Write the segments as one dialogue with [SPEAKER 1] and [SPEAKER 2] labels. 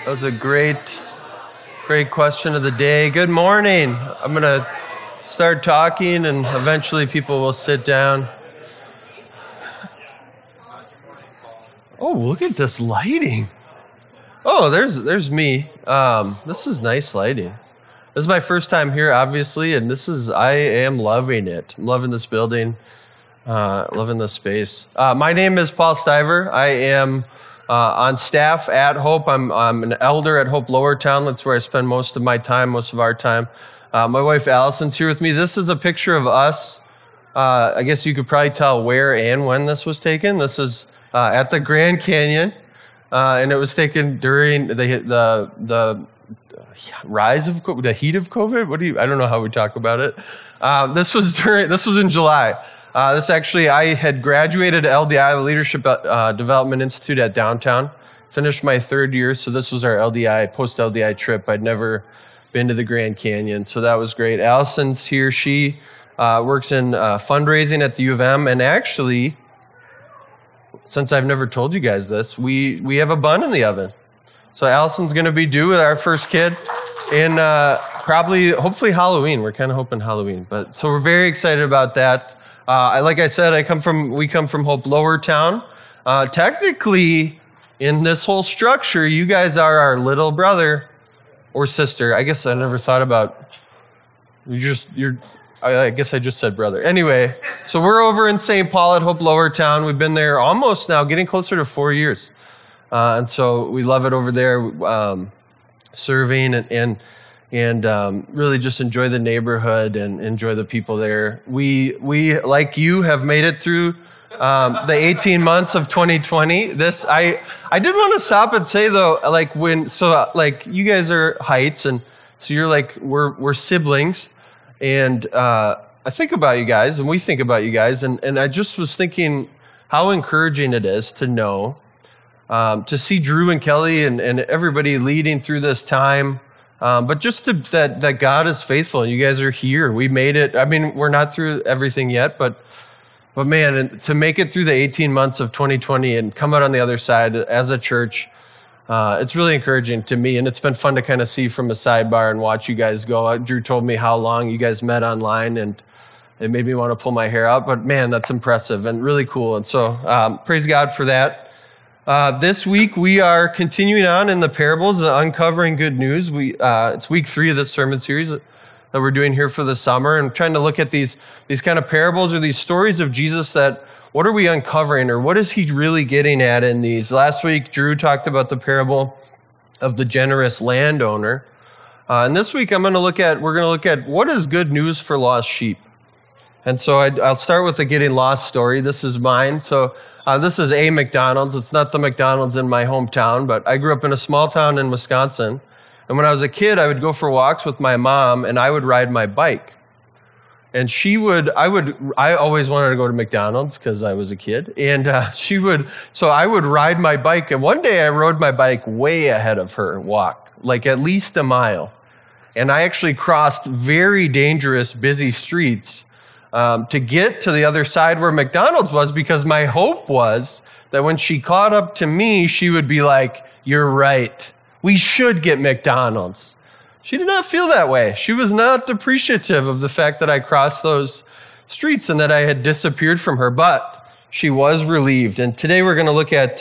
[SPEAKER 1] That was a great question of the day. Good morning. I'm going to start talking and eventually people will sit down. Oh, look at this lighting. Oh, there's me. This is nice lighting. This is my first time here, obviously, and I am loving it. I'm loving this building, loving this space. My name is Paul Stiver. I am on staff at Hope. I'm an elder at Hope Lowertown. That's where I spend most of our time. My wife Allison's here with me. This is a picture of us. I guess you could probably tell where and when this was taken. This is at the Grand Canyon, and it was taken during the rise of the heat of COVID. I don't know how we talk about it. This was in July. I had graduated at LDI, the Leadership Development Institute at downtown, finished my third year, so this was our post-LDI trip. I'd never been to the Grand Canyon, so that was great. Allison's here. She works in fundraising at the U of M, and actually, since I've never told you guys this, we have a bun in the oven. So Allison's going to be due with our first kid in hopefully Halloween. We're kind of hoping Halloween, so we're very excited about that. Like I said, we come from Hope Lowertown. Technically, in this whole structure, you guys are our little brother or sister. I guess I never thought about I guess I just said brother. Anyway, so we're over in St. Paul at Hope Lowertown. We've been there almost now, getting closer to 4 years. And so we love it over there, serving and really just enjoy the neighborhood and enjoy the people there. We like you have made it through the 18 months of 2020. I did want to stop and say though, you guys are Heights, and so you're like we're siblings, and I think about you guys, and we think about you guys, and I just was thinking how encouraging it is to know, to see Drew and Kelly and everybody leading through this time. But just that God is faithful and you guys are here. We made it. I mean, we're not through everything yet, but man, to make it through the 18 months of 2020 and come out on the other side as a church, it's really encouraging to me. And it's been fun to kind of see from a sidebar and watch you guys go. Drew told me how long you guys met online, and it made me want to pull my hair out. But man, that's impressive and really cool. And so praise God for that. This week we are continuing on in the parables, uncovering good news. It's week 3 of this sermon series that we're doing here for the summer, and trying to look at these kind of parables or these stories of Jesus. What are we uncovering, or what is he really getting at in these? Last week Drew talked about the parable of the generous landowner, and this week we're going to look at what is good news for lost sheep. And so I'll start with the getting lost story. This is mine. So this is a McDonald's. It's not the McDonald's in my hometown, but I grew up in a small town in Wisconsin. And when I was a kid, I would go for walks with my mom, and I would ride my bike. And I always wanted to go to McDonald's because I was a kid. And so I would ride my bike. And one day I rode my bike way ahead of her walk, like at least a mile. And I actually crossed very dangerous, busy streets to get to the other side where McDonald's was, because my hope was that when she caught up to me, she would be like, "You're right. We should get McDonald's." She did not feel that way. She was not appreciative of the fact that I crossed those streets and that I had disappeared from her, but she was relieved. And today we're going to look at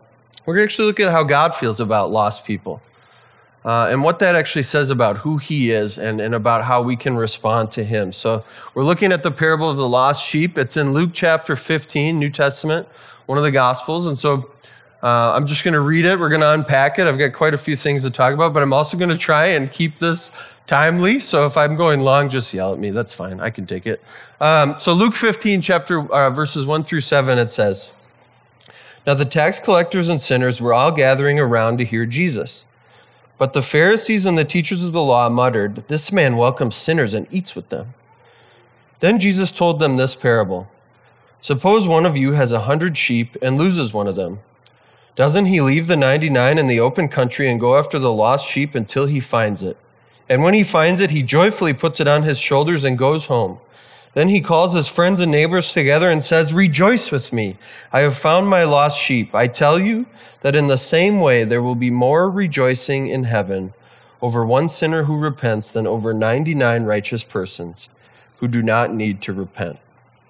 [SPEAKER 1] how God feels about lost people. And what that actually says about who he is and about how we can respond to him. So we're looking at the parable of the lost sheep. It's in Luke chapter 15, New Testament, one of the Gospels. And so I'm just going to read it. We're going to unpack it. I've got quite a few things to talk about, but I'm also going to try and keep this timely. So if I'm going long, just yell at me. That's fine. I can take it. So Luke 15, verses 1 through 7, it says, "Now the tax collectors and sinners were all gathering around to hear Jesus. But the Pharisees and the teachers of the law muttered, 'This man welcomes sinners and eats with them.' Then Jesus told them this parable. 'Suppose one of you has 100 sheep and loses one of them. Doesn't he leave the 99 in the open country and go after the lost sheep until he finds it? And when he finds it, he joyfully puts it on his shoulders and goes home. Then he calls his friends and neighbors together and says, "Rejoice with me. I have found my lost sheep. I tell you that in the same way there will be more rejoicing in heaven over one sinner who repents than over 99 righteous persons who do not need to repent."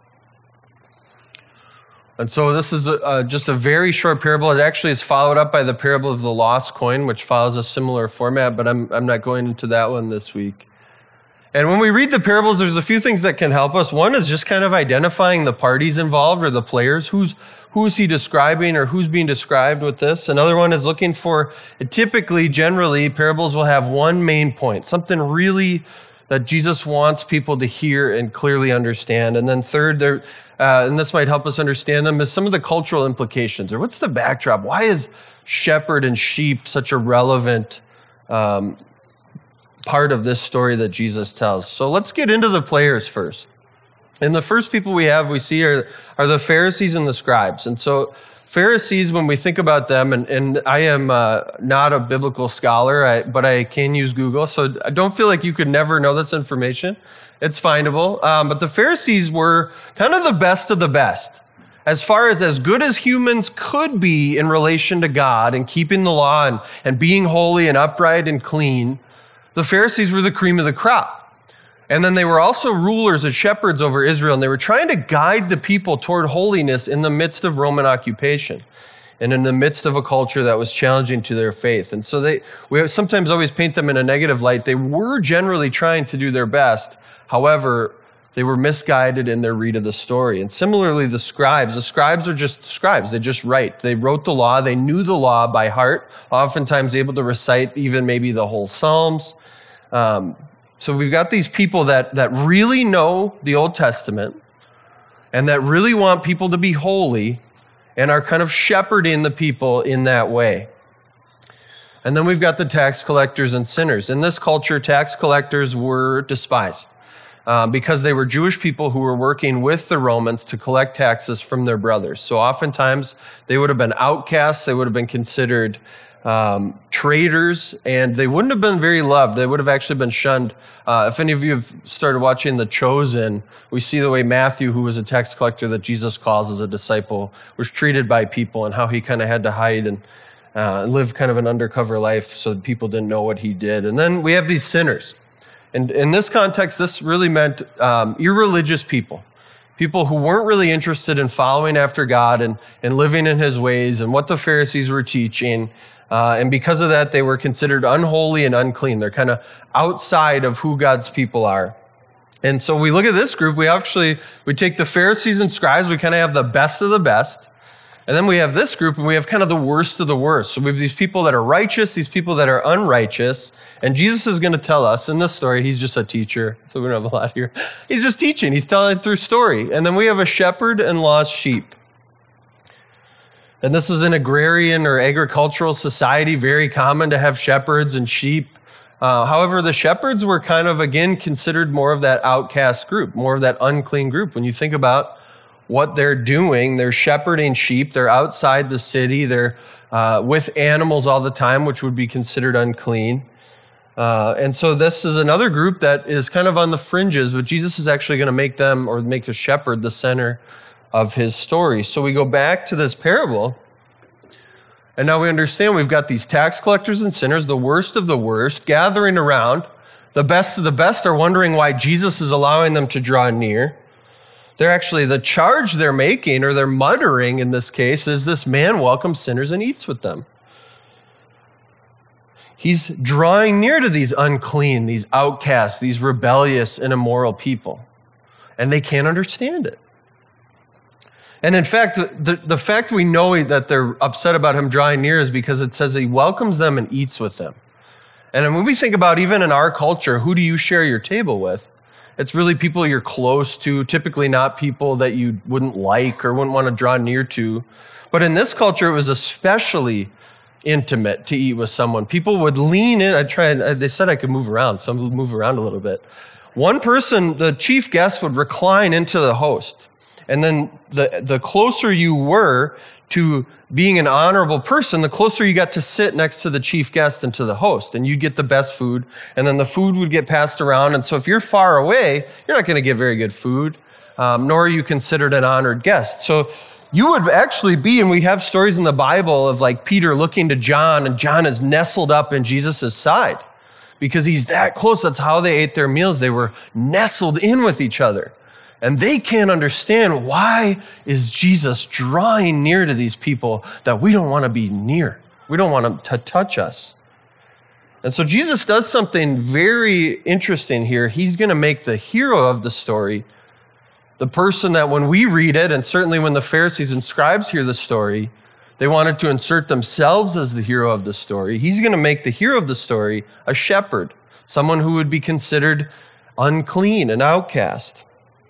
[SPEAKER 1] And so this is just a very short parable. It actually is followed up by the parable of the lost coin, which follows a similar format, but I'm not going into that one this week. And when we read the parables, there's a few things that can help us. One is just kind of identifying the parties involved or the players. Who's he describing or who's being described with this? Another one is looking for, generally, parables will have one main point, something really that Jesus wants people to hear and clearly understand. And then third, and this might help us understand them, is some of the cultural implications, or what's the backdrop? Why is shepherd and sheep such a relevant part of this story that Jesus tells? So let's get into the players first. And the first people we see are the Pharisees and the scribes. And so Pharisees, when we think about them, and I am not a biblical scholar, but I can use Google, so I don't feel like you could never know this information. It's findable. But the Pharisees were kind of the best of the best. As far as good as humans could be in relation to God and keeping the law and being holy and upright and clean, the Pharisees were the cream of the crop. And then they were also rulers and shepherds over Israel, and they were trying to guide the people toward holiness in the midst of Roman occupation and in the midst of a culture that was challenging to their faith. And so we sometimes always paint them in a negative light. They were generally trying to do their best. However, they were misguided in their read of the story. And similarly, the scribes are just scribes. They just write. They wrote the law. They knew the law by heart, oftentimes able to recite even maybe the whole Psalms. So we've got these people that really know the Old Testament and that really want people to be holy and are kind of shepherding the people in that way. And then we've got the tax collectors and sinners. In this culture, tax collectors were despised because they were Jewish people who were working with the Romans to collect taxes from their brothers. So oftentimes they would have been outcasts. They would have been considered traitors, and they wouldn't have been very loved. They would have actually been shunned. If any of you have started watching The Chosen, we see the way Matthew, who was a tax collector that Jesus calls as a disciple, was treated by people and how he kind of had to hide and live kind of an undercover life so that people didn't know what he did. And then we have these sinners. And in this context, this really meant irreligious people. People who weren't really interested in following after God and living in his ways and what the Pharisees were teaching. And because of that, they were considered unholy and unclean. They're kind of outside of who God's people are. And so we look at this group, we take the Pharisees and scribes, we kind of have the best of the best. And then we have this group, and we have kind of the worst of the worst. So we have these people that are righteous, these people that are unrighteous. And Jesus is going to tell us in this story, he's just a teacher, so we don't have a lot here. He's just teaching. He's telling it through story. And then we have a shepherd and lost sheep. And this is an agrarian or agricultural society, very common to have shepherds and sheep. However, the shepherds were kind of, again, considered more of that outcast group, more of that unclean group. When you think about what they're doing, they're shepherding sheep, they're outside the city, they're with animals all the time, which would be considered unclean. And so this is another group that is kind of on the fringes, but Jesus is actually going to make them, or make the shepherd, the center of his story. So we go back to this parable, and now we understand we've got these tax collectors and sinners, the worst of the worst, gathering around. The best of the best are wondering why Jesus is allowing them to draw near. They're actually, the charge they're making, or they're muttering in this case, is this man welcomes sinners and eats with them. He's drawing near to these unclean, these outcasts, these rebellious and immoral people, and they can't understand it. And in fact, the fact we know that they're upset about him drawing near is because it says he welcomes them and eats with them. And when we think about, even in our culture, who do you share your table with? It's really people you're close to, typically not people that you wouldn't like or wouldn't want to draw near to. But in this culture, it was especially intimate to eat with someone. People would lean in. They said I could move around, so I'm going to move around a little bit. one person, the chief guest, would recline into the host. And then the closer you were to being an honorable person, the closer you got to sit next to the chief guest and to the host. And you'd get the best food, and then the food would get passed around. And so if you're far away, you're not going to get very good food, nor are you considered an honored guest. So you would actually be, and we have stories in the Bible of like Peter looking to John, and John is nestled up in Jesus' side because he's that close. That's how they ate their meals. They were nestled in with each other. And they can't understand, why is Jesus drawing near to these people that we don't want to be near? We don't want them to touch us. And so Jesus does something very interesting here. He's going to make the hero of the story, the person that when we read it, and certainly when the Pharisees and scribes hear the story, they wanted to insert themselves as the hero of the story. He's going to make the hero of the story a shepherd, someone who would be considered unclean, an outcast.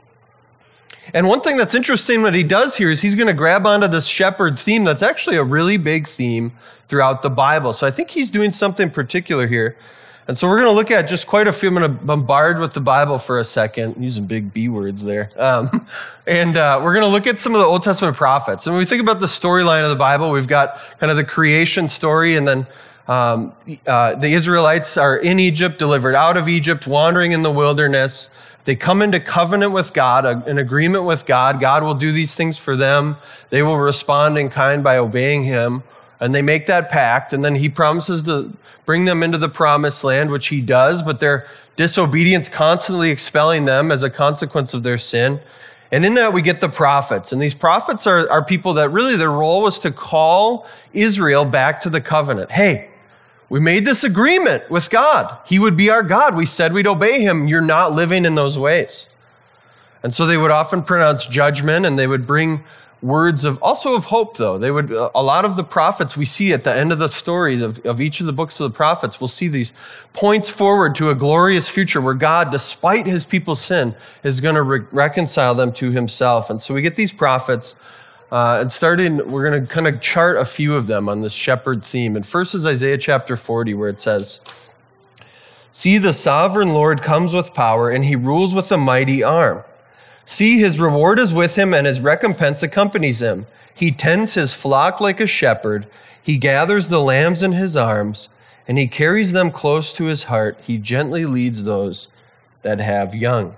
[SPEAKER 1] And one thing that's interesting what he does here is he's going to grab onto this shepherd theme that's actually a really big theme throughout the Bible. So I think he's doing something particular here. And so we're going to look at just quite a few. I'm going to bombard with the Bible for a second, using big B words there. And we're going to look at some of the Old Testament prophets. And when we think about the storyline of the Bible, we've got kind of the creation story, and then the Israelites are in Egypt, delivered out of Egypt, wandering in the wilderness. They come into covenant with God, an agreement with God. God will do these things for them. They will respond in kind by obeying him. And they make that pact, and then he promises to bring them into the promised land, which he does, but their disobedience constantly expelling them as a consequence of their sin. And in that we get the prophets. And these prophets are people that really their role was to call Israel back to the covenant. Hey, we made this agreement with God. He would be our God. We said we'd obey him. You're not living in those ways. And so they would often pronounce judgment, and they would bring words of hope, though. They would, a lot of the prophets we see at the end of the stories of each of the books of the prophets, we'll see these points forward to a glorious future where God, despite his people's sin, is going to reconcile them to himself. And so we get these prophets, and we're going to kind of chart a few of them on this shepherd theme. And first is Isaiah chapter 40, where it says, "See, the sovereign Lord comes with power, and he rules with a mighty arm. See, his reward is with him, and his recompense accompanies him. He tends his flock like a shepherd. He gathers the lambs in his arms, and he carries them close to his heart. He gently leads those that have young."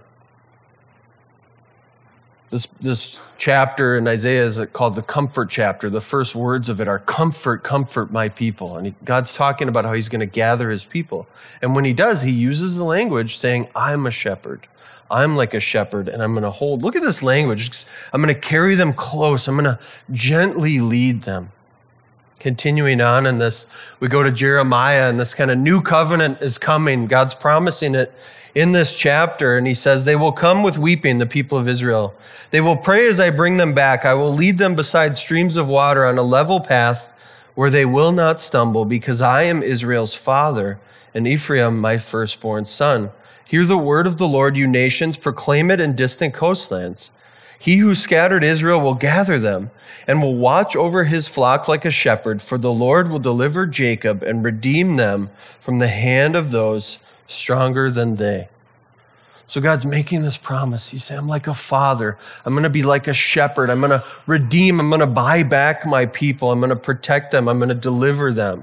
[SPEAKER 1] This chapter in Isaiah is called the comfort chapter. The first words of it are, "Comfort, comfort my people." And God's talking about how he's going to gather his people. And when he does, he uses the language saying, "I'm a shepherd. I'm like a shepherd, and I'm going to hold." Look at this language. I'm going to carry them close. I'm going to gently lead them. Continuing on in this, we go to Jeremiah, and this kind of new covenant is coming. God's promising it in this chapter, and he says, "They will come with weeping, the people of Israel. They will pray as I bring them back. I will lead them beside streams of water on a level path where they will not stumble, because I am Israel's father, and Ephraim my firstborn son. Hear the word of the Lord, you nations, proclaim it in distant coastlands. He who scattered Israel will gather them and will watch over his flock like a shepherd, for the Lord will deliver Jacob and redeem them from the hand of those stronger than they." So God's making this promise. He's saying, "I'm like a father. I'm going to be like a shepherd. I'm going to redeem. I'm going to buy back my people. I'm going to protect them. I'm going to deliver them."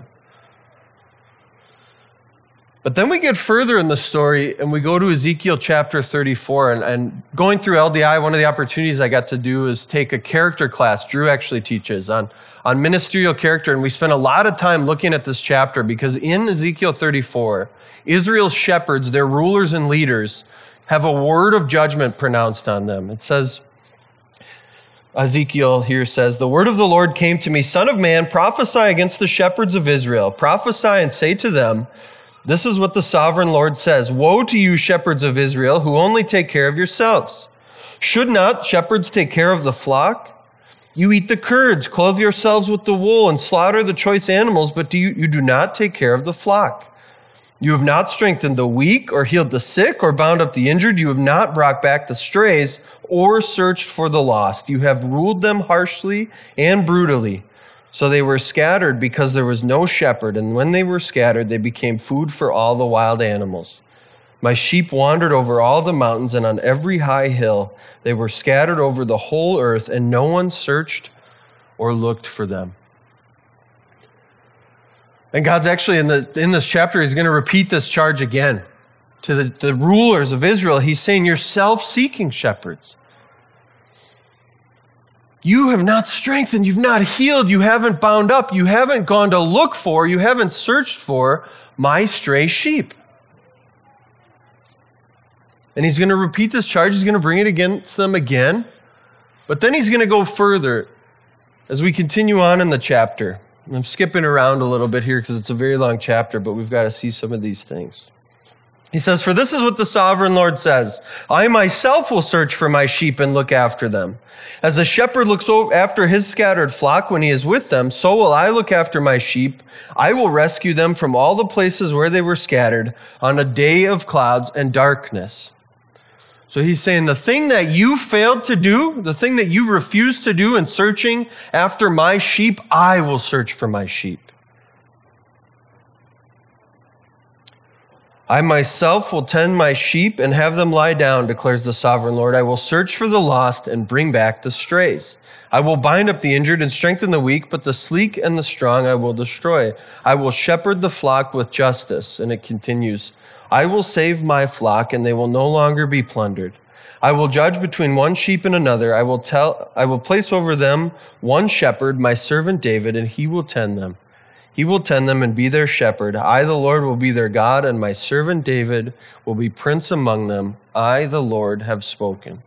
[SPEAKER 1] But then we get further in the story, and we go to Ezekiel chapter 34. And going through LDI, one of the opportunities I got to do is take a character class. Drew actually teaches on ministerial character. And we spent a lot of time looking at this chapter because in Ezekiel 34, Israel's shepherds, their rulers and leaders, have a word of judgment pronounced on them. It says, Ezekiel here says, "The word of the Lord came to me, Son of man, prophesy against the shepherds of Israel. Prophesy and say to them, this is what the sovereign Lord says. Woe to you, shepherds of Israel, who only take care of yourselves. Should not shepherds take care of the flock? You eat the curds, clothe yourselves with the wool, and slaughter the choice animals, but you do not take care of the flock. You have not strengthened the weak, or healed the sick, or bound up the injured. You have not brought back the strays, or searched for the lost. You have ruled them harshly and brutally. So they were scattered because there was no shepherd, and when they were scattered, they became food for all the wild animals. My sheep wandered over all the mountains and on every high hill. They were scattered over the whole earth, and no one searched or looked for them. And God's actually, in this chapter, he's going to repeat this charge again to the rulers of Israel. He's saying, you're self-seeking shepherds. You have not strengthened, you've not healed, you haven't bound up, you haven't gone to look for, you haven't searched for my stray sheep. And he's going to repeat this charge. He's going to bring it against them again. But then he's going to go further as we continue on in the chapter. I'm skipping around a little bit here because it's a very long chapter, but we've got to see some of these things. He says, for this is what the sovereign Lord says, I myself will search for my sheep and look after them. As a shepherd looks after his scattered flock when he is with them, so will I look after my sheep. I will rescue them from all the places where they were scattered on a day of clouds and darkness. So he's saying the thing that you failed to do, the thing that you refused to do in searching after my sheep, I will search for my sheep. I myself will tend my sheep and have them lie down, declares the sovereign Lord. I will search for the lost and bring back the strays. I will bind up the injured and strengthen the weak, but the sleek and the strong I will destroy. I will shepherd the flock with justice. And it continues, I will save my flock, and they will no longer be plundered. I will judge between one sheep and another. I will place over them one shepherd, my servant David, and he will tend them. He will tend them and be their shepherd. I, the Lord, will be their God, and my servant David will be prince among them. I, the Lord, have spoken.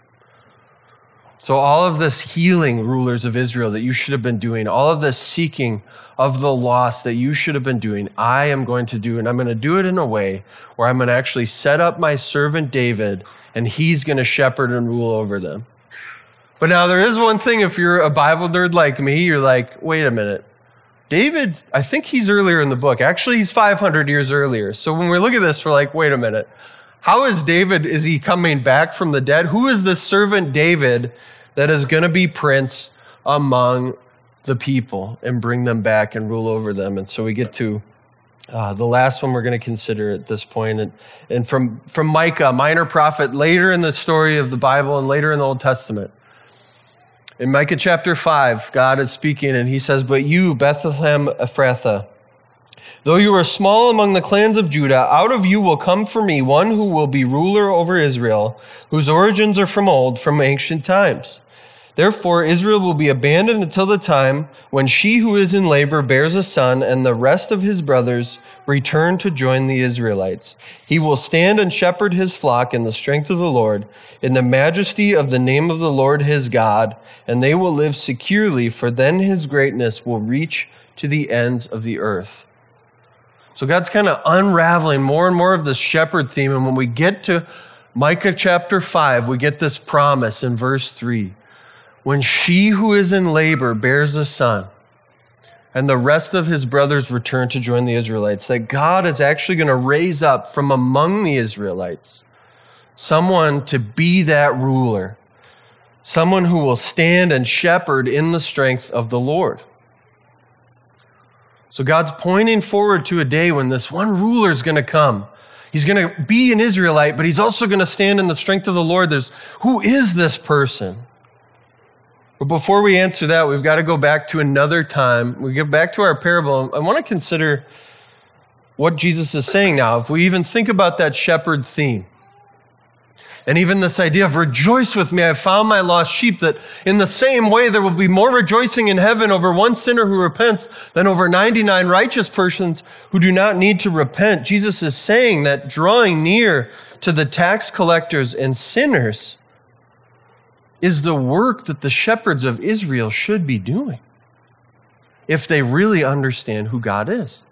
[SPEAKER 1] So all of this healing, rulers of Israel, that you should have been doing, all of this seeking of the lost that you should have been doing, I am going to do, and I'm going to do it in a way where I'm going to actually set up my servant David, and he's going to shepherd and rule over them. But now there is one thing, if you're a Bible nerd like me, you're like, wait a minute. David, I think he's earlier in the book. Actually, he's 500 years earlier. So when we look at this, we're like, wait a minute. How is David, is he coming back from the dead? Who is this servant David that is going to be prince among the people and bring them back and rule over them? And so we get to the last one we're going to consider at this point. And from Micah, a minor prophet, later in the story of the Bible and later in the Old Testament. In Micah chapter 5, God is speaking and he says, but you, Bethlehem Ephrathah, though you are small among the clans of Judah, out of you will come for me one who will be ruler over Israel, whose origins are from old, from ancient times. Therefore, Israel will be abandoned until the time when she who is in labor bears a son, and the rest of his brothers return to join the Israelites. He will stand and shepherd his flock in the strength of the Lord, in the majesty of the name of the Lord his God, and they will live securely, for then his greatness will reach to the ends of the earth. So God's kind of unraveling more and more of the shepherd theme, and when we get to Micah chapter 5, we get this promise in verse 3. When she who is in labor bears a son, and the rest of his brothers return to join the Israelites, that God is actually going to raise up from among the Israelites someone to be that ruler, someone who will stand and shepherd in the strength of the Lord. So God's pointing forward to a day when this one ruler is going to come. He's going to be an Israelite, but he's also going to stand in the strength of the Lord. Who is this person? But before we answer that, we've got to go back to another time. We get back to our parable. I want to consider what Jesus is saying now. If we even think about that shepherd theme, and even this idea of rejoice with me, I found my lost sheep, that in the same way there will be more rejoicing in heaven over one sinner who repents than over 99 righteous persons who do not need to repent. Jesus is saying that drawing near to the tax collectors and sinners is the work that the shepherds of Israel should be doing if they really understand who God is.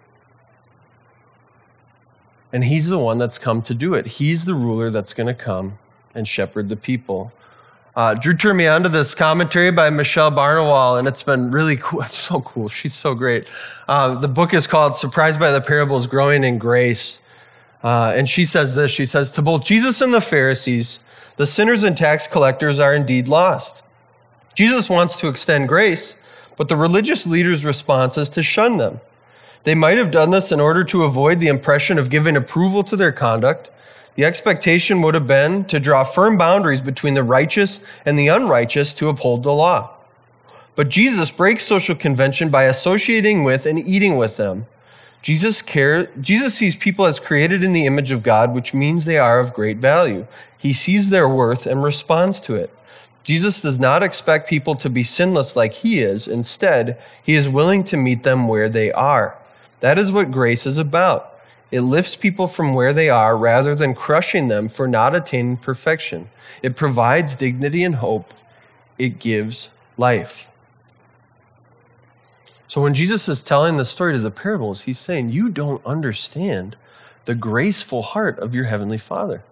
[SPEAKER 1] And he's the one that's come to do it. He's the ruler that's going to come and shepherd the people. Drew turned me on to this commentary by Michelle Barnewall, and it's been really cool. It's so cool. She's so great. The book is called Surprised by the Parables, Growing in Grace. And she says this. She says, to both Jesus and the Pharisees, the sinners and tax collectors are indeed lost. Jesus wants to extend grace, but the religious leaders' response is to shun them. They might have done this in order to avoid the impression of giving approval to their conduct, The expectation would have been to draw firm boundaries between the righteous and the unrighteous to uphold the law. But Jesus breaks social convention by associating with and eating with them. Jesus sees people as created in the image of God, which means they are of great value. He sees their worth and responds to it. Jesus does not expect people to be sinless like he is. Instead, he is willing to meet them where they are. That is what grace is about. It lifts people from where they are rather than crushing them for not attaining perfection. It provides dignity and hope. It gives life. So when Jesus is telling the story to the parables, he's saying, you don't understand the graceful heart of your heavenly Father.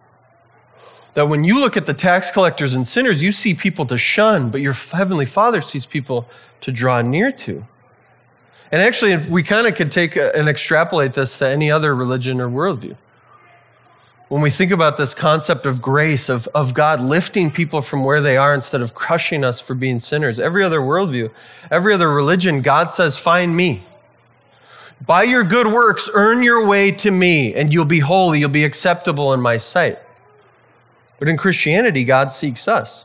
[SPEAKER 1] That when you look at the tax collectors and sinners, you see people to shun, but your heavenly Father sees people to draw near to. And actually, if we kind of could take and extrapolate this to any other religion or worldview. When we think about this concept of grace, of God lifting people from where they are instead of crushing us for being sinners, every other worldview, every other religion, God says, find me. By your good works, earn your way to me, and you'll be holy, you'll be acceptable in my sight. But in Christianity, God seeks us,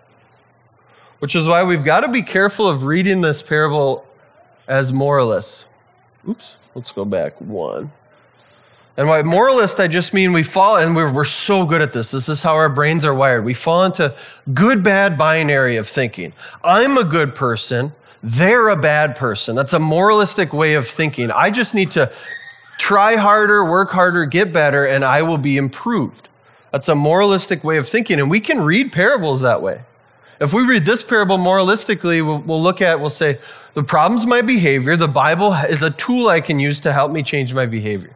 [SPEAKER 1] which is why we've got to be careful of reading this parable as moralists. Oops, let's go back one. And by moralist, I just mean we fall, and we're so good at this. This is how our brains are wired. We fall into good-bad binary of thinking. I'm a good person. They're a bad person. That's a moralistic way of thinking. I just need to try harder, work harder, get better, and I will be improved. That's a moralistic way of thinking, and we can read parables that way. If we read this parable moralistically, we'll say, the problem's my behavior. The Bible is a tool I can use to help me change my behavior.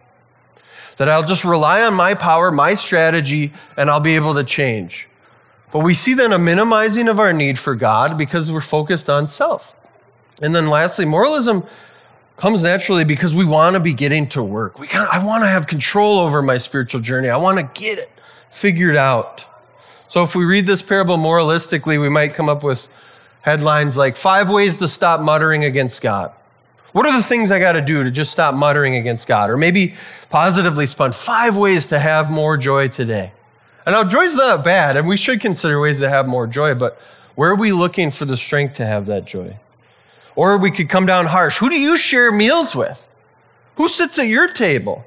[SPEAKER 1] That I'll just rely on my power, my strategy, and I'll be able to change. But we see then a minimizing of our need for God because we're focused on self. And then lastly, moralism comes naturally because we want to be getting to work. I want to have control over my spiritual journey. I want to get it figured out. So if we read this parable moralistically, we might come up with headlines like 5 ways to stop muttering against God. What are the things I got to do to just stop muttering against God? Or maybe positively spun 5 ways to have more joy today. And now joy's not bad, and we should consider ways to have more joy, but where are we looking for the strength to have that joy? Or we could come down harsh. Who do you share meals with? Who sits at your table?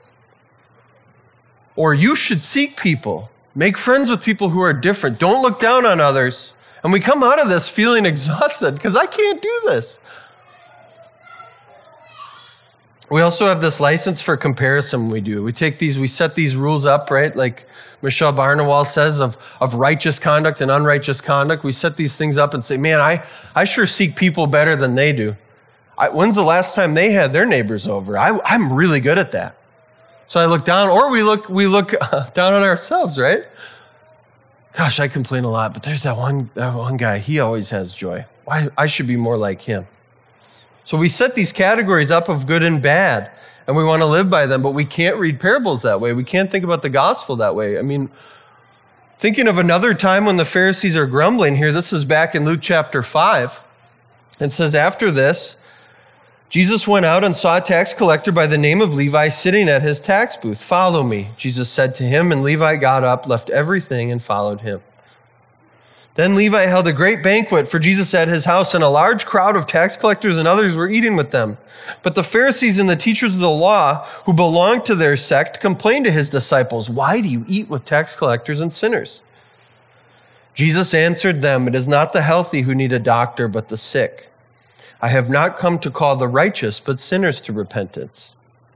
[SPEAKER 1] Or you should seek people. Make friends with people who are different. Don't look down on others. And we come out of this feeling exhausted because I can't do this. We also have this license for comparison we do. We set these rules up, right? Like Michelle Barnewall says of righteous conduct and unrighteous conduct. We set these things up and say, man, I sure seek people better than they do. When's the last time they had their neighbors over? I'm really good at that. So I look down, or we look down on ourselves, right? Gosh, I complain a lot, but there's that one guy. He always has joy. I should be more like him. So we set these categories up of good and bad, and we want to live by them, but we can't read parables that way. We can't think about the gospel that way. I mean, thinking of another time when the Pharisees are grumbling here, this is back in Luke chapter 5. It says, after this, Jesus went out and saw a tax collector by the name of Levi sitting at his tax booth. Follow me, Jesus said to him, and Levi got up, left everything, and followed him. Then Levi held a great banquet for Jesus at his house, and a large crowd of tax collectors and others were eating with them. But the Pharisees and the teachers of the law, who belonged to their sect, complained to his disciples, why do you eat with tax collectors and sinners? Jesus answered them, it is not the healthy who need a doctor, but the sick. I have not come to call the righteous, but sinners to repentance.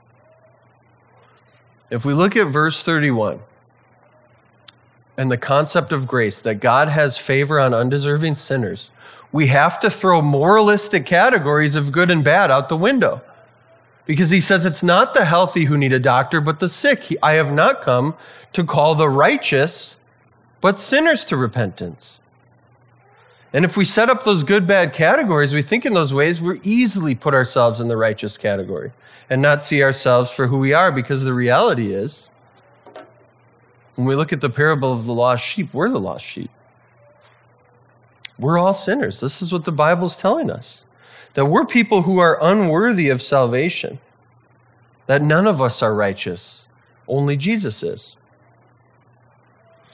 [SPEAKER 1] If we look at verse 31, and the concept of grace, that God has favor on undeserving sinners, we have to throw moralistic categories of good and bad out the window. Because he says it's not the healthy who need a doctor, but the sick. I have not come to call the righteous, but sinners to repentance. And if we set up those good-bad categories, we think in those ways, we easily put ourselves in the righteous category and not see ourselves for who we are, because the reality is, when we look at the parable of the lost sheep, we're the lost sheep. We're all sinners. This is what the Bible's telling us. That we're people who are unworthy of salvation. That none of us are righteous. Only Jesus is.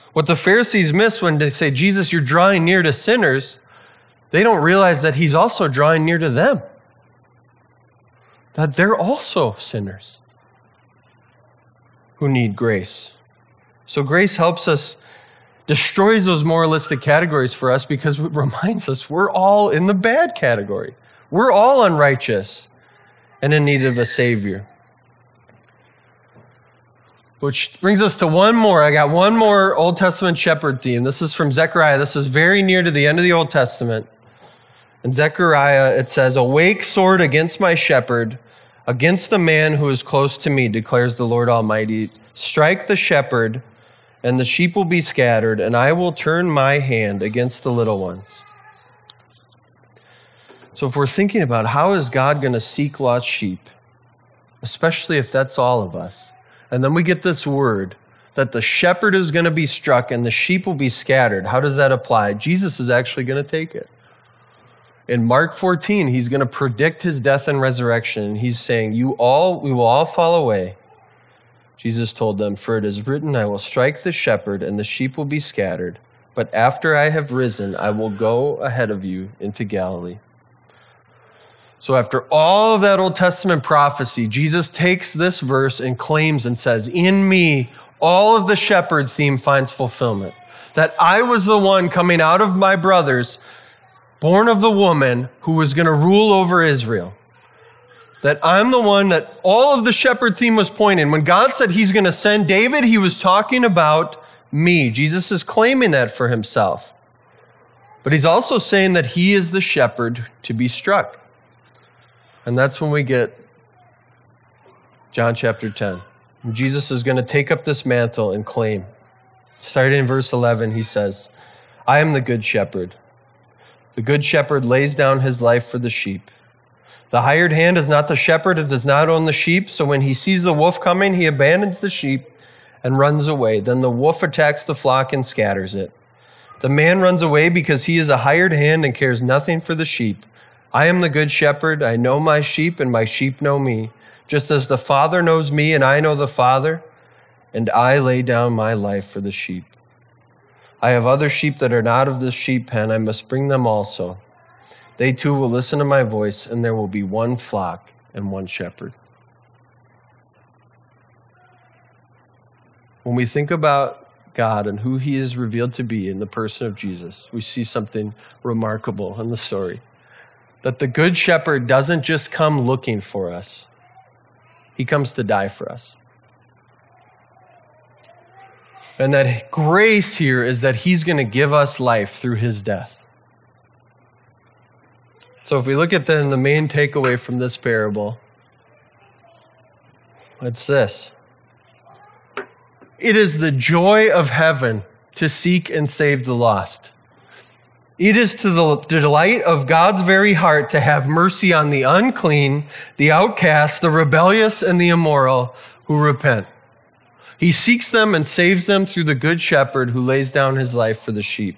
[SPEAKER 1] What the Pharisees miss when they say, Jesus, you're drawing near to sinners, they don't realize that he's also drawing near to them. That they're also sinners who need grace. So grace helps us, destroys those moralistic categories for us because it reminds us we're all in the bad category. We're all unrighteous and in need of a Savior. Which brings us to one more. I got one more Old Testament shepherd theme. This is from Zechariah. This is very near to the end of the Old Testament. In Zechariah, it says, "Awake, sword, against my shepherd, against the man who is close to me, declares the Lord Almighty. Strike the shepherd, and the sheep will be scattered, and I will turn my hand against the little ones." So if we're thinking about how is God going to seek lost sheep, especially if that's all of us, and then we get this word that the shepherd is going to be struck and the sheep will be scattered, how does that apply? Jesus is actually going to take it. In Mark 14, he's going to predict his death and resurrection. He's saying, we will all fall away. Jesus told them, "For it is written, I will strike the shepherd and the sheep will be scattered. But after I have risen, I will go ahead of you into Galilee." So after all of that Old Testament prophecy, Jesus takes this verse and claims and says, in me, all of the shepherd theme finds fulfillment. That I was the one coming out of my brothers, born of the woman who was going to rule over Israel. That I'm the one that all of the shepherd theme was pointing. When God said he's going to send David, he was talking about me. Jesus is claiming that for himself. But he's also saying that he is the shepherd to be struck. And that's when we get John chapter 10. And Jesus is going to take up this mantle and claim. Starting in verse 11, he says, "I am the good shepherd. The good shepherd lays down his life for the sheep. The hired hand is not the shepherd and does not own the sheep. So when he sees the wolf coming, he abandons the sheep and runs away. Then the wolf attacks the flock and scatters it. The man runs away because he is a hired hand and cares nothing for the sheep. I am the good shepherd. I know my sheep and my sheep know me. Just as the Father knows me and I know the Father, and I lay down my life for the sheep. I have other sheep that are not of this sheep pen. I must bring them also. They too will listen to my voice, and there will be one flock and one shepherd." When we think about God and who he is revealed to be in the person of Jesus, we see something remarkable in the story. That the good shepherd doesn't just come looking for us. He comes to die for us. And that grace here is that he's going to give us life through his death. So if we look at then the main takeaway from this parable, it's this. It is the joy of heaven to seek and save the lost. It is to the delight of God's very heart to have mercy on the unclean, the outcast, the rebellious, and the immoral who repent. He seeks them and saves them through the good shepherd who lays down his life for the sheep.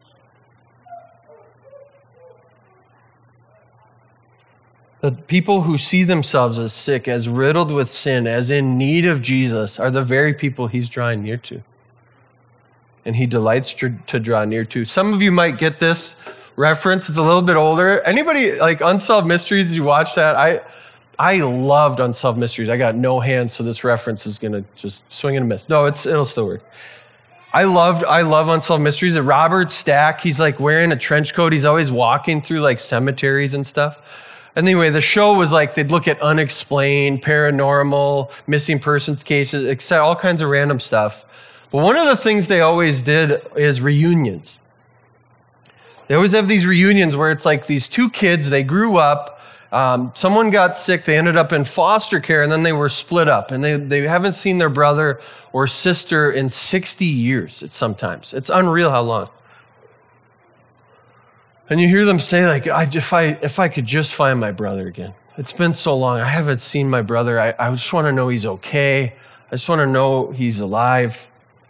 [SPEAKER 1] The people who see themselves as sick, as riddled with sin, as in need of Jesus, are the very people he's drawing near to. And he delights to draw near to. Some of you might get this reference. It's a little bit older. Anybody like Unsolved Mysteries? Did you watch that? I loved Unsolved Mysteries. I got no hands, so this reference is going to just swing and a miss. No, it'll still work. I love Unsolved Mysteries. Robert Stack, he's like wearing a trench coat. He's always walking through like cemeteries and stuff. Anyway, the show was like they'd look at unexplained, paranormal, missing persons cases, except all kinds of random stuff. But one of the things they always did is reunions. They always have these reunions where it's like these two kids, they grew up, someone got sick, they ended up in foster care, and then they were split up. And they haven't seen their brother or sister in 60 years sometimes. It's unreal how long. And you hear them say, like, if I could just find my brother again. It's been so long. I haven't seen my brother. I just want to know he's okay. I just want to know he's alive.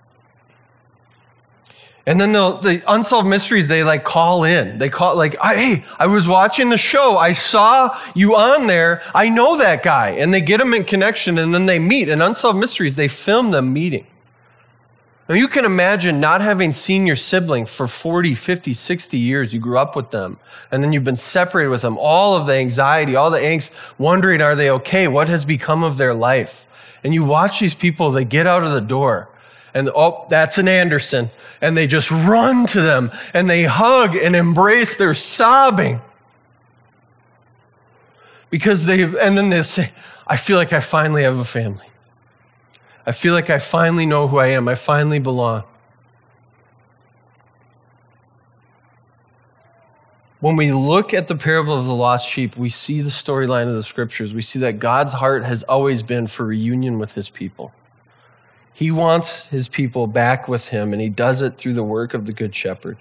[SPEAKER 1] And then the Unsolved Mysteries, they like call in. They call like, hey, I was watching the show. I saw you on there. I know that guy. And they get them in connection and then they meet. In Unsolved Mysteries, they film them meeting. Now you can imagine not having seen your sibling for 40, 50, 60 years. You grew up with them, and then you've been separated with them. All of the anxiety, all the angst, wondering, are they okay? What has become of their life? And you watch these people, they get out of the door, and oh, that's an Anderson. And they just run to them, and they hug and embrace. They're sobbing. And then they say, I feel like I finally have a family. I feel like I finally know who I am. I finally belong. When we look at the parable of the lost sheep, we see the storyline of the scriptures. We see that God's heart has always been for reunion with his people. He wants his people back with him, and he does it through the work of the Good Shepherd.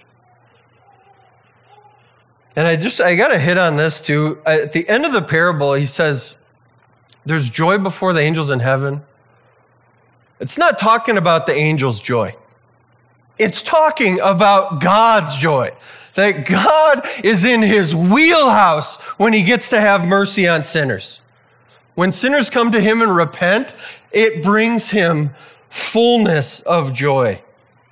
[SPEAKER 1] And I got to hit on this too. At the end of the parable, he says, there's joy before the angels in heaven. It's not talking about the angels' joy. It's talking about God's joy. That God is in his wheelhouse when he gets to have mercy on sinners. When sinners come to him and repent, it brings him fullness of joy.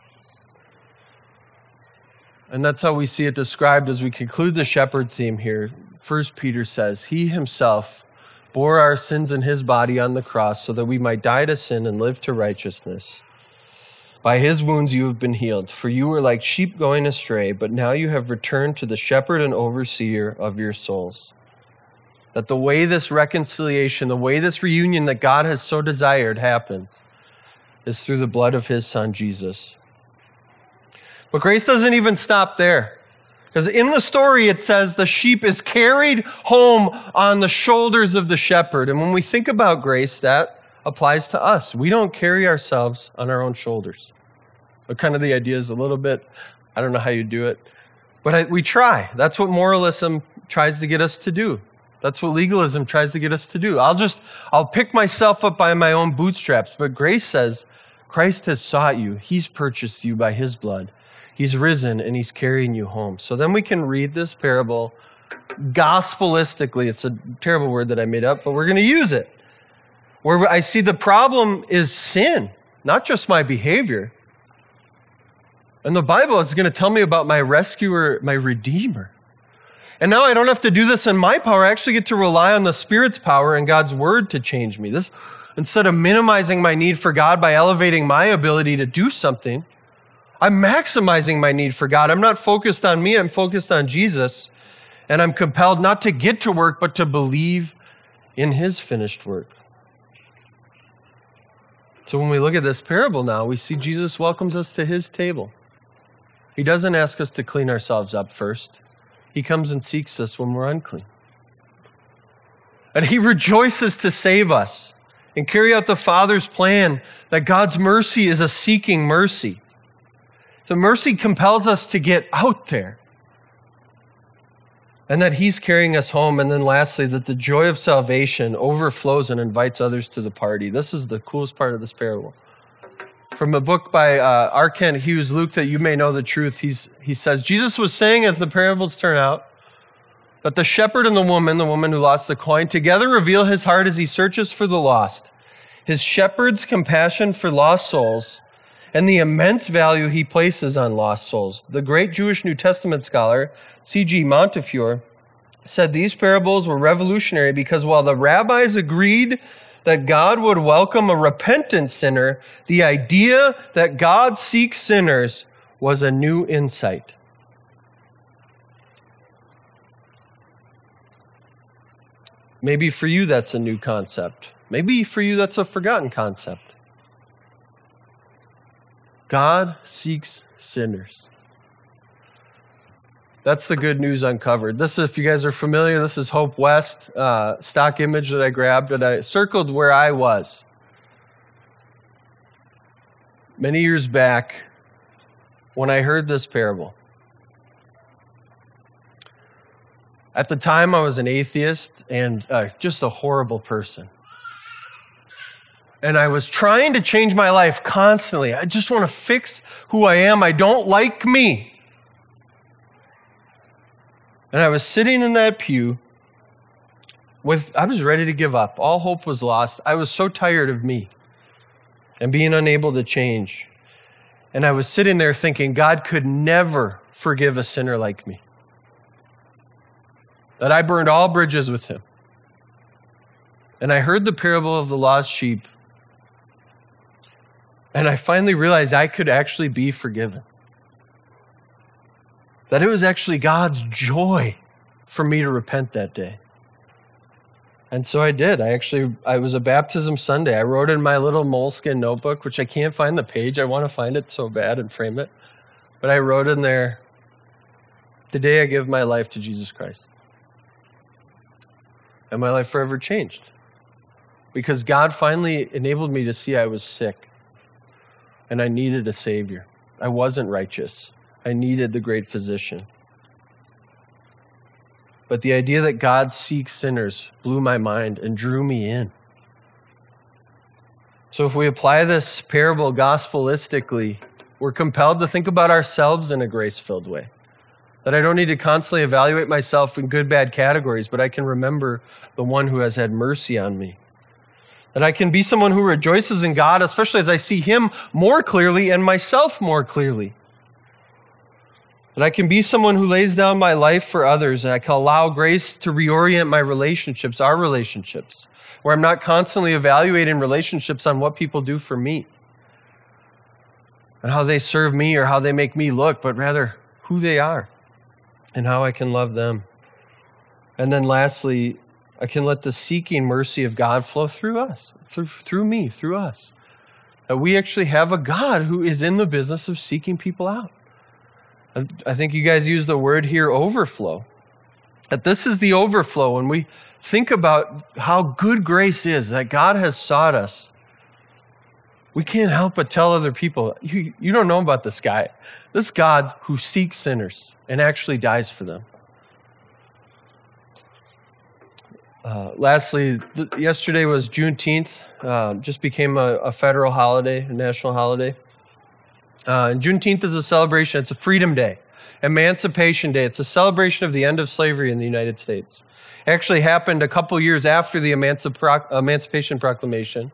[SPEAKER 1] And that's how we see it described as we conclude the shepherd theme here. 1 Peter says, he himself bore our sins in his body on the cross so that we might die to sin and live to righteousness. By his wounds you have been healed, for you were like sheep going astray, but now you have returned to the shepherd and overseer of your souls. That the way this reconciliation, the way this reunion that God has so desired happens is through the blood of his son, Jesus. But grace doesn't even stop there. Because in the story, it says the sheep is carried home on the shoulders of the shepherd. And when we think about grace, that applies to us. We don't carry ourselves on our own shoulders. But kind of the idea is a little bit, I don't know how you do it, but we try. That's what moralism tries to get us to do. That's what legalism tries to get us to do. I'll pick myself up by my own bootstraps. But grace says, Christ has sought you. He's purchased you by his blood. He's risen and he's carrying you home. So then we can read this parable gospelistically. It's a terrible word that I made up, but we're going to use it. Where I see the problem is sin, not just my behavior. And the Bible is going to tell me about my rescuer, my redeemer. And now I don't have to do this in my power. I actually get to rely on the Spirit's power and God's word to change me. This, instead of minimizing my need for God by elevating my ability to do something, I'm maximizing my need for God. I'm not focused on me. I'm focused on Jesus. And I'm compelled not to get to work, but to believe in his finished work. So when we look at this parable now, we see Jesus welcomes us to his table. He doesn't ask us to clean ourselves up first. He comes and seeks us when we're unclean. And he rejoices to save us and carry out the Father's plan that God's mercy is a seeking mercy. The mercy compels us to get out there. And that he's carrying us home. And then lastly, that the joy of salvation overflows and invites others to the party. This is the coolest part of this parable. From a book by R. Kent Hughes, Luke, that you may know the truth, he says, Jesus was saying as the parables turn out, that the shepherd and the woman who lost the coin, together reveal his heart as he searches for the lost. His shepherd's compassion for lost souls and the immense value he places on lost souls. The great Jewish New Testament scholar, C.G. Montefiore, said these parables were revolutionary because while the rabbis agreed that God would welcome a repentant sinner, the idea that God seeks sinners was a new insight. Maybe for you that's a new concept. Maybe for you that's a forgotten concept. God seeks sinners. That's the good news uncovered. This, if you guys are familiar, this is Hope West, stock image that I grabbed, and I circled where I was. Many years back, when I heard this parable. At the time, I was an atheist and just a horrible person. And I was trying to change my life constantly. I just want to fix who I am. I don't like me. And I was sitting in that pew I was ready to give up. All hope was lost. I was so tired of me and being unable to change. And I was sitting there thinking, God could never forgive a sinner like me. That I burned all bridges with him. And I heard the parable of the lost sheep. And I finally realized I could actually be forgiven. That it was actually God's joy for me to repent that day. And so I did. I was a baptism Sunday. I wrote in my little moleskin notebook, which I can't find the page. I want to find it so bad and frame it. But I wrote in there, the day I give my life to Jesus Christ. And my life forever changed. Because God finally enabled me to see I was sick. And I needed a Savior. I wasn't righteous. I needed the great physician. But the idea that God seeks sinners blew my mind and drew me in. So if we apply this parable gospelistically, we're compelled to think about ourselves in a grace-filled way. That I don't need to constantly evaluate myself in good, bad categories, but I can remember the one who has had mercy on me. That I can be someone who rejoices in God, especially as I see him more clearly and myself more clearly. That I can be someone who lays down my life for others, and I can allow grace to reorient my relationships, our relationships, where I'm not constantly evaluating relationships on what people do for me and how they serve me or how they make me look, but rather who they are and how I can love them. And then lastly, I can let the seeking mercy of God flow through us, through me, through us. That we actually have a God who is in the business of seeking people out. I think you guys use the word here, overflow. That this is the overflow when we think about how good grace is, that God has sought us. We can't help but tell other people, you don't know about this guy. This God who seeks sinners and actually dies for them. Lastly, yesterday was Juneteenth. Just became a federal holiday, a national holiday. And Juneteenth is a celebration. It's a freedom day, Emancipation Day. It's a celebration of the end of slavery in the United States. It actually happened a couple years after the Emancipation Proclamation,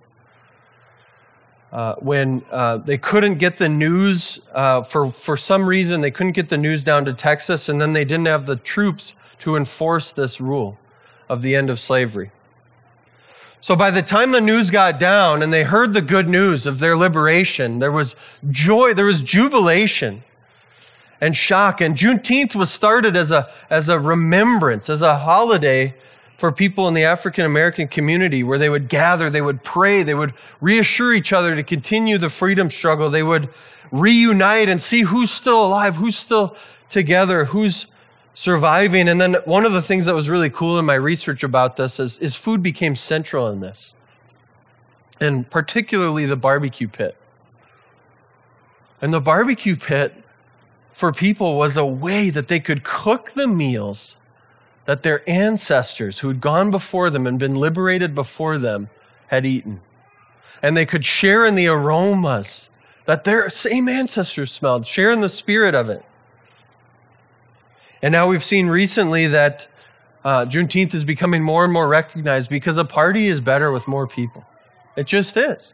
[SPEAKER 1] when they couldn't get the news, for some reason, they couldn't get the news down to Texas, and then they didn't have the troops to enforce this rule of the end of slavery. So by the time the news got down and they heard the good news of their liberation, there was joy, there was jubilation and shock. And Juneteenth was started as a remembrance, as a holiday for people in the African American community, where they would gather, they would pray, they would reassure each other to continue the freedom struggle. They would reunite and see who's still alive, who's still together, who's surviving. And then one of the things that was really cool in my research about this is food became central in this, and particularly the barbecue pit. And the barbecue pit for people was a way that they could cook the meals that their ancestors who had gone before them and been liberated before them had eaten. And they could share in the aromas that their same ancestors smelled, share in the spirit of it. And now we've seen recently that Juneteenth is becoming more and more recognized because a party is better with more people. It just is.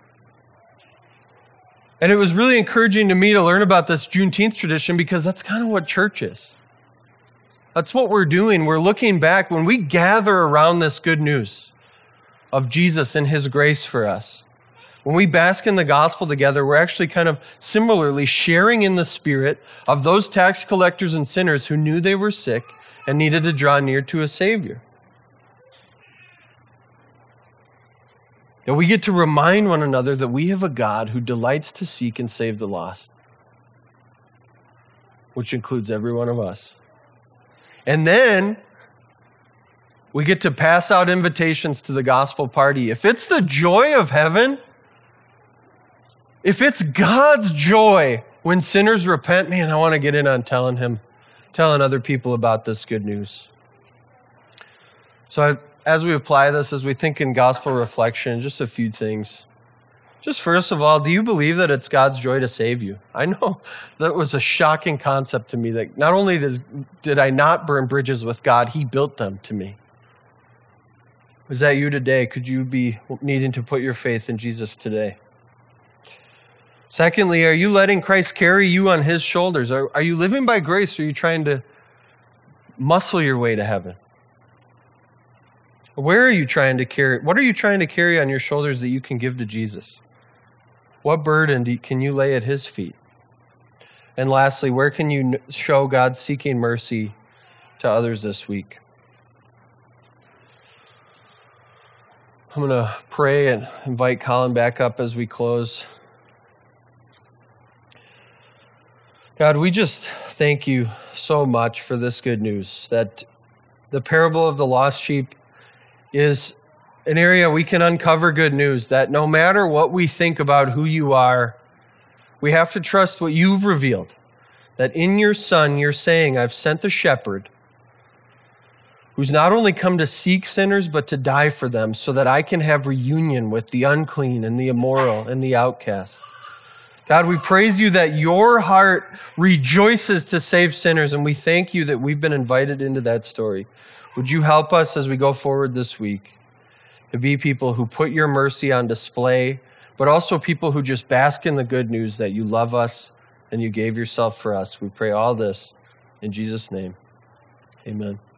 [SPEAKER 1] And it was really encouraging to me to learn about this Juneteenth tradition, because that's kind of what church is. That's what we're doing. We're looking back when we gather around this good news of Jesus and his grace for us. When we bask in the gospel together, we're actually kind of similarly sharing in the spirit of those tax collectors and sinners who knew they were sick and needed to draw near to a Savior. And we get to remind one another that we have a God who delights to seek and save the lost, which includes every one of us. And then we get to pass out invitations to the gospel party. If it's the joy of heaven, if it's God's joy when sinners repent, man, I want to get in on telling other people about this good news. So as we apply this, as we think in gospel reflection, just a few things. Just first of all, do you believe that it's God's joy to save you? I know that was a shocking concept to me, that not only did I not burn bridges with God, he built them to me. Is that you today? Could you be needing to put your faith in Jesus today? Secondly, are you letting Christ carry you on his shoulders? Are you living by grace, or are you trying to muscle your way to heaven? Where are you trying to carry? What are you trying to carry on your shoulders that you can give to Jesus? What burden can you lay at his feet? And lastly, where can you show God's seeking mercy to others this week? I'm going to pray and invite Colin back up as we close. God, we just thank you so much for this good news, that the parable of the lost sheep is an area we can uncover good news, that no matter what we think about who you are, we have to trust what you've revealed, that in your Son, you're saying, I've sent the shepherd who's not only come to seek sinners, but to die for them so that I can have reunion with the unclean and the immoral and the outcast. God, we praise you that your heart rejoices to save sinners, and we thank you that we've been invited into that story. Would you help us as we go forward this week to be people who put your mercy on display, but also people who just bask in the good news that you love us and you gave yourself for us. We pray all this in Jesus' name. Amen.